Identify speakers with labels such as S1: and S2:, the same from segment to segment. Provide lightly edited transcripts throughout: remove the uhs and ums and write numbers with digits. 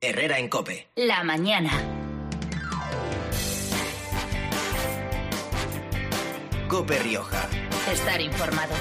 S1: Herrera en COPE.
S2: La mañana.
S1: COPE Rioja.
S2: Estar informado.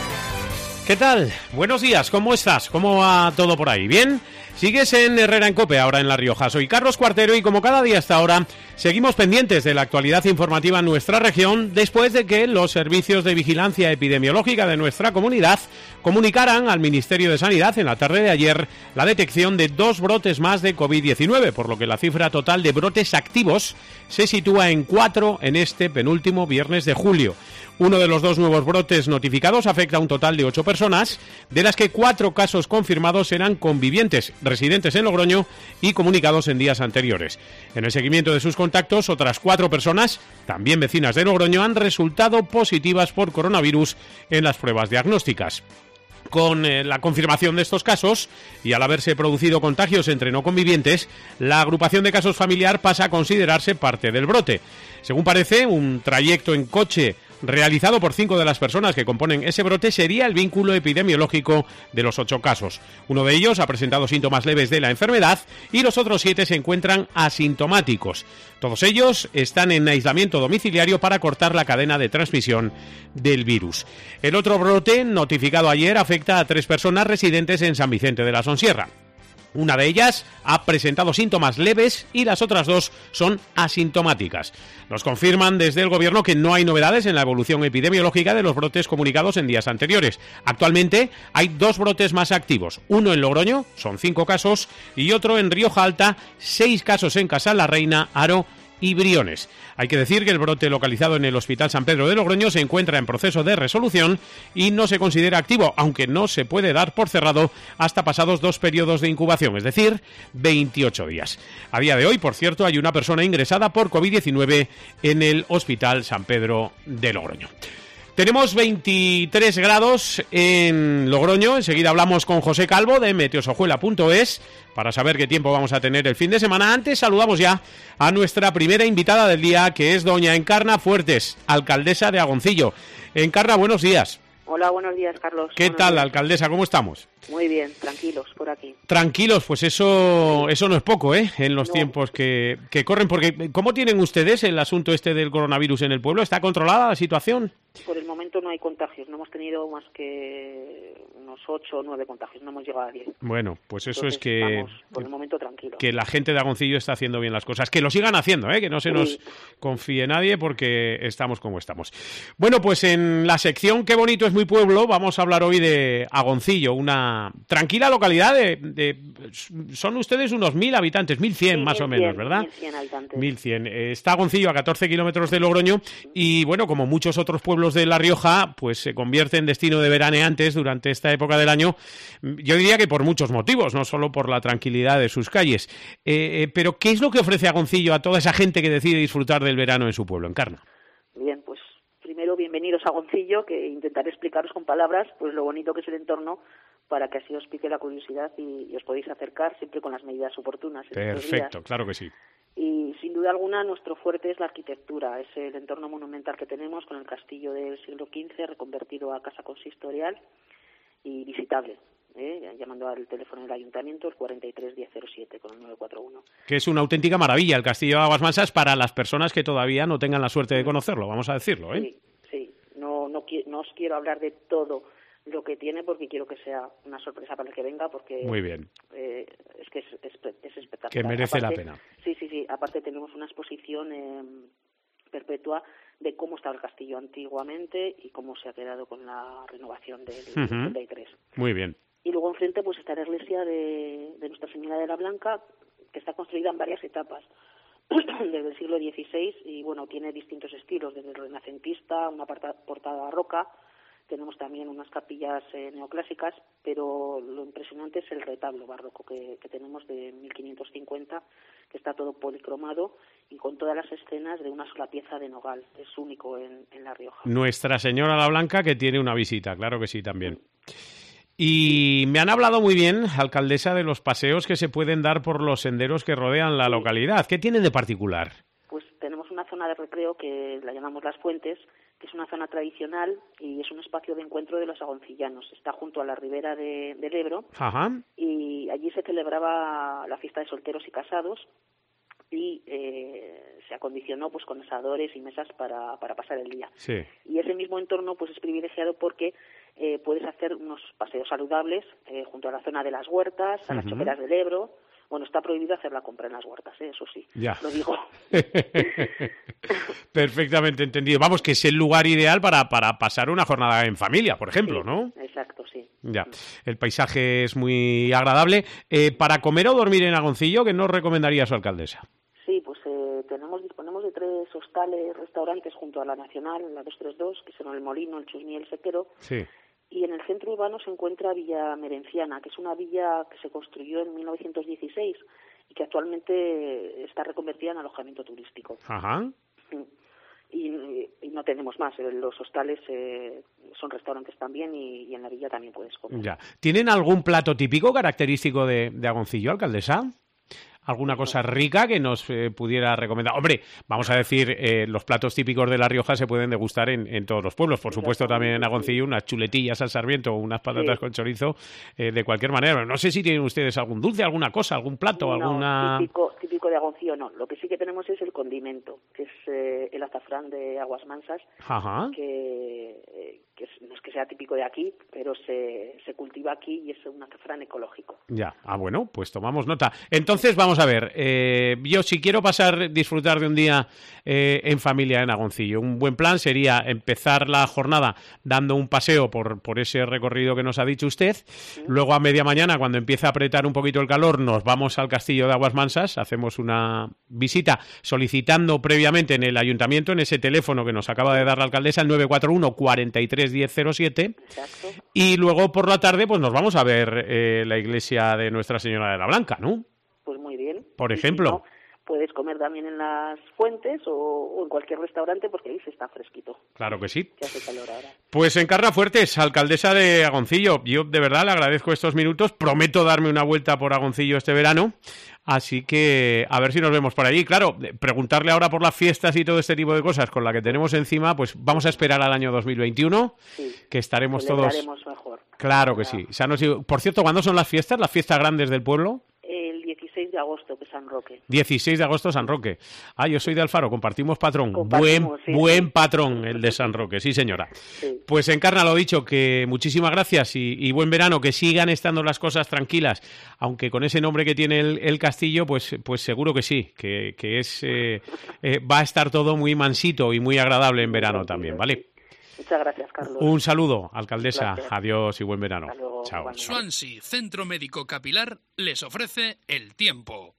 S3: ¿Qué tal? Buenos días, ¿cómo estás? ¿Cómo va todo por ahí? ¿Bien? Sigues en Herrera en COPE, ahora en La Rioja. Soy Carlos Cuartero y como cada día hasta ahora, seguimos pendientes de la actualidad informativa en nuestra región después de que los servicios de vigilancia epidemiológica de nuestra comunidad comunicaran al Ministerio de Sanidad en la tarde de ayer la detección de 2 brotes más de COVID-19, por lo que la cifra total de brotes activos se sitúa en 4 en este penúltimo viernes de julio. Uno de los 2 nuevos brotes notificados afecta a un total de 8 personas, de las que 4 casos confirmados eran convivientes, residentes en Logroño y comunicados en días anteriores. En el seguimiento de sus contactos, otras 4 personas, también vecinas de Logroño, han resultado positivas por coronavirus en las pruebas diagnósticas. Con la confirmación de estos casos y al haberse producido contagios entre no convivientes, la agrupación de casos familiar pasa a considerarse parte del brote. Según parece, un trayecto en coche realizado por 5 de las personas que componen ese brote sería el vínculo epidemiológico de los 8 casos. Uno de ellos ha presentado síntomas leves de la enfermedad y los otros 7 se encuentran asintomáticos. Todos ellos están en aislamiento domiciliario para cortar la cadena de transmisión del virus. El otro brote, notificado ayer, afecta a 3 personas residentes en San Vicente de la Sonsierra. Una de ellas ha presentado síntomas leves y las otras 2 son asintomáticas. Nos confirman desde el Gobierno que no hay novedades en la evolución epidemiológica de los brotes comunicados en días anteriores. Actualmente hay 2 brotes más activos. Uno en Logroño, son 5 casos, y otro en Rioja Alta, 6 casos en Casal la Reina, Haro y Briones. Hay que decir que el brote localizado en el Hospital San Pedro de Logroño se encuentra en proceso de resolución y no se considera activo, aunque no se puede dar por cerrado hasta pasados 2 periodos de incubación, es decir, 28 días. A día de hoy, por cierto, hay una persona ingresada por COVID-19 en el Hospital San Pedro de Logroño. Tenemos 23 grados en Logroño. Enseguida hablamos con José Calvo de meteosojuela.es para saber qué tiempo vamos a tener el fin de semana. Antes saludamos ya a nuestra primera invitada del día, que es doña Encarna Fuertes, alcaldesa de Agoncillo. Encarna, buenos días.
S4: Hola, buenos días, Carlos.
S3: ¿Qué tal, alcaldesa? ¿Cómo estamos?
S4: Muy bien, tranquilos por aquí.
S3: Tranquilos, pues eso no es poco, en los tiempos que corren, porque ¿cómo tienen ustedes el asunto este del coronavirus en el pueblo? ¿Está controlada la situación?
S4: Por el momento no hay contagios, no hemos tenido más que unos 8 o 9 contagios, no hemos llegado a 10.
S3: Bueno, pues eso
S4: Entonces,
S3: es que...
S4: estamos por el momento tranquilos.
S3: Que la gente de Agoncillo está haciendo bien las cosas, que lo sigan haciendo, que no se nos confíe nadie porque estamos como estamos. Bueno, pues en la sección Qué bonito es mi pueblo vamos a hablar hoy de Agoncillo, una tranquila localidad son ustedes unos 1.000 habitantes, 1.100 más o menos, ¿verdad?
S4: 1.100 habitantes.
S3: 1.100. Está Agoncillo a 14 kilómetros de Logroño y, bueno, como muchos otros pueblos de La Rioja, pues se convierte en destino de veraneantes durante esta época del año. Yo diría que por muchos motivos, no solo por la tranquilidad de sus calles. Pero, ¿qué es lo que ofrece Agoncillo a toda esa gente que decide disfrutar del verano en su pueblo, Encarna?
S4: Bien, pues primero bienvenidos a Agoncillo, que intentaré explicaros con palabras pues lo bonito que es el entorno, para que así os pique la curiosidad y os podéis acercar siempre con las medidas oportunas.
S3: Perfecto, claro que sí.
S4: Y sin duda alguna nuestro fuerte es la arquitectura, es el entorno monumental que tenemos con el castillo del siglo XV reconvertido a casa consistorial y visitable, llamando al teléfono del ayuntamiento el 43 1007 con el 941.
S3: Que es una auténtica maravilla el castillo de Aguas Mansas para las personas que todavía no tengan la suerte de conocerlo, vamos a decirlo,
S4: Sí, no os quiero hablar de todo lo que tiene porque quiero que sea una sorpresa para el que venga, porque
S3: muy bien.
S4: Es que es espectacular.
S3: Que merece la pena.
S4: Sí, aparte tenemos una exposición perpetua de cómo estaba el castillo antiguamente y cómo se ha quedado con la renovación del 73.
S3: Muy bien.
S4: Y luego enfrente pues está la iglesia de Nuestra Señora de la Blanca, que está construida en varias etapas desde el siglo XVI y bueno, tiene distintos estilos, desde el renacentista, una portada barroca. Tenemos también unas capillas neoclásicas, pero lo impresionante es el retablo barroco que tenemos de 1550, que está todo policromado y con todas las escenas de una sola pieza de nogal. Es único en La Rioja.
S3: Nuestra Señora la Blanca, que tiene una visita, claro que sí, también. Y me han hablado muy bien, alcaldesa, de los paseos que se pueden dar por los senderos que rodean la localidad. ¿Qué tienen de particular?
S4: Pues tenemos una zona de recreo que la llamamos Las Fuentes, que es una zona tradicional y es un espacio de encuentro de los agoncillanos. Está junto a la ribera del Ebro.
S3: Ajá.
S4: Y allí se celebraba la fiesta de solteros y casados y se acondicionó pues con asadores y mesas para pasar el día.
S3: Sí.
S4: Y ese mismo entorno pues es privilegiado porque puedes hacer unos paseos saludables junto a la zona de las huertas, a las choperas del Ebro. Bueno, está prohibido hacer la compra en las huertas, eso sí,
S3: ya.
S4: Lo digo.
S3: Perfectamente entendido. Vamos, que es el lugar ideal para pasar una jornada en familia, por ejemplo,
S4: sí,
S3: ¿no?
S4: Exacto, sí.
S3: Ya, el paisaje es muy agradable. ¿Para comer o dormir en Agoncillo, qué nos recomendaría su alcaldesa?
S4: Sí, pues disponemos de 3 hostales, restaurantes junto a la Nacional, la 232, que son el Molino, el Chusmi y el Sequero.
S3: Sí.
S4: Y en el centro urbano se encuentra Villa Merenciana, que es una villa que se construyó en 1916 y que actualmente está reconvertida en alojamiento turístico.
S3: Ajá.
S4: Y no tenemos más. Los hostales son restaurantes también y en la villa también puedes comer.
S3: Ya. ¿Tienen algún plato típico característico de Agoncillo, alcaldesa? ¿Alguna cosa rica que nos pudiera recomendar? Hombre, vamos a decir, los platos típicos de La Rioja se pueden degustar en todos los pueblos. Por supuesto, también en Agoncillo, unas chuletillas al sarmiento o unas patatas con chorizo, de cualquier manera. No sé si tienen ustedes algún dulce, alguna cosa, algún plato,
S4: no,
S3: alguna...
S4: Típico de Agoncillo no. Lo que sí que tenemos es el condimento, que es el azafrán de Aguas Mansas,
S3: Ajá.
S4: que no es que sea típico de aquí, pero se cultiva aquí y es un azafrán ecológico.
S3: Ya, bueno, pues tomamos nota. Entonces, vamos a ver, yo si quiero disfrutar de un día en familia en Agoncillo, un buen plan sería empezar la jornada dando un paseo por ese recorrido que nos ha dicho usted. Luego a media mañana, cuando empieza a apretar un poquito el calor, nos vamos al castillo de Aguas Mansas, hacemos una visita solicitando previamente en el ayuntamiento, en ese teléfono que nos acaba de dar la alcaldesa, el 941 43 1007.
S4: Exacto.
S3: Y luego por la tarde pues nos vamos a ver la iglesia de Nuestra Señora de la Blanca, ¿no?
S4: Pues muy bien.
S3: Por ejemplo.
S4: Si no, puedes comer también en las fuentes o en cualquier restaurante porque ahí se está fresquito.
S3: Claro que sí.
S4: Que hace calor ahora.
S3: Pues Encarna Fuertes, alcaldesa de Agoncillo, yo de verdad le agradezco estos minutos, prometo darme una vuelta por Agoncillo este verano, así que a ver si nos vemos por allí. Claro, preguntarle ahora por las fiestas y todo este tipo de cosas con la que tenemos encima, pues vamos a esperar al año 2021, sí, que estaremos todos...
S4: mejor.
S3: Claro que sí. Por cierto, ¿cuándo son las fiestas grandes del pueblo?
S4: El 16 de agosto, que es San Roque.
S3: 16 de agosto, San Roque. Yo soy de Alfaro, compartimos patrón.
S4: Sí,
S3: buen patrón el de San Roque, sí señora.
S4: Sí.
S3: Pues Encarna, lo dicho, que muchísimas gracias y buen verano, que sigan estando las cosas tranquilas, aunque con ese nombre que tiene el castillo, pues seguro que sí, que va a estar todo muy mansito y muy agradable en verano también, ¿vale?
S4: Muchas gracias, Carlos.
S3: Un saludo, alcaldesa.
S4: Gracias.
S3: Adiós y buen verano.
S4: Hasta luego.
S3: Chao.
S5: Swansea Centro Médico Capilar les ofrece el tiempo.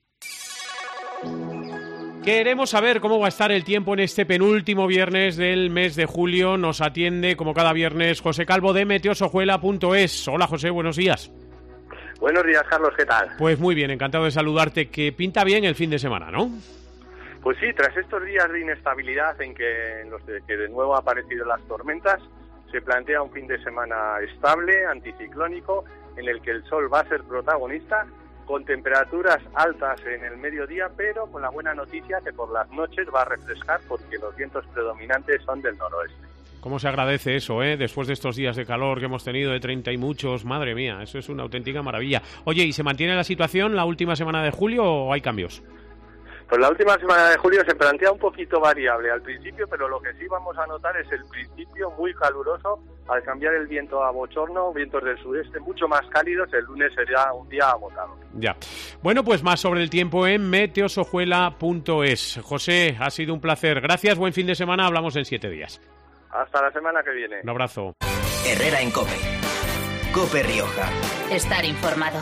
S3: Queremos saber cómo va a estar el tiempo en este penúltimo viernes del mes de julio. Nos atiende, como cada viernes, José Calvo de meteosojuela.es. Hola, José, buenos días.
S6: Buenos días, Carlos, ¿qué tal?
S3: Pues muy bien, encantado de saludarte. Que pinta bien el fin de semana, ¿no?
S6: Pues sí, tras estos días de inestabilidad en los que de nuevo han aparecido las tormentas, se plantea un fin de semana estable, anticiclónico, en el que el sol va a ser protagonista, con temperaturas altas en el mediodía, pero con la buena noticia que por las noches va a refrescar porque los vientos predominantes son del noroeste.
S3: ¿Cómo se agradece eso, después de estos días de calor que hemos tenido de 30 y muchos? Madre mía, eso es una auténtica maravilla. Oye, ¿y se mantiene la situación la última semana de julio o hay cambios?
S6: Pues la última semana de julio se plantea un poquito variable al principio, pero lo que sí vamos a notar es el principio muy caluroso. Al cambiar el viento a bochorno, vientos del sudeste mucho más cálidos, el lunes será un día agotado.
S3: Ya. Bueno, pues más sobre el tiempo en meteosojuela.es. José, ha sido un placer. Gracias, buen fin de semana. Hablamos en 7 días.
S6: Hasta la semana que viene.
S3: Un abrazo.
S1: Herrera en COPE. COPE Rioja.
S2: Estar informado.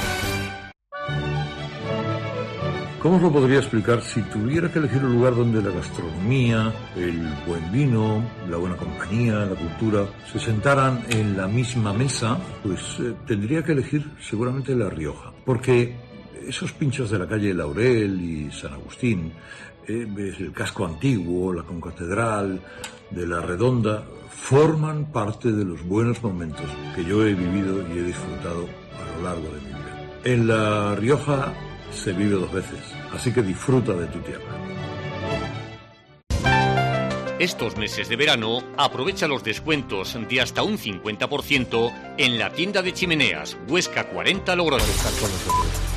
S7: ¿Cómo os lo podría explicar si tuviera que elegir un lugar donde la gastronomía, el buen vino, la buena compañía, la cultura se sentaran en la misma mesa? Pues tendría que elegir seguramente La Rioja, porque esos pinchos de la calle Laurel y San Agustín, el casco antiguo, la concatedral de La Redonda, forman parte de los buenos momentos que yo he vivido y he disfrutado a lo largo de mi vida. En La Rioja se vive 2 veces, así que disfruta de tu tierra.
S8: Estos meses de verano, aprovecha los descuentos de hasta un 50% en la tienda de chimeneas Huesca 40 Logroño.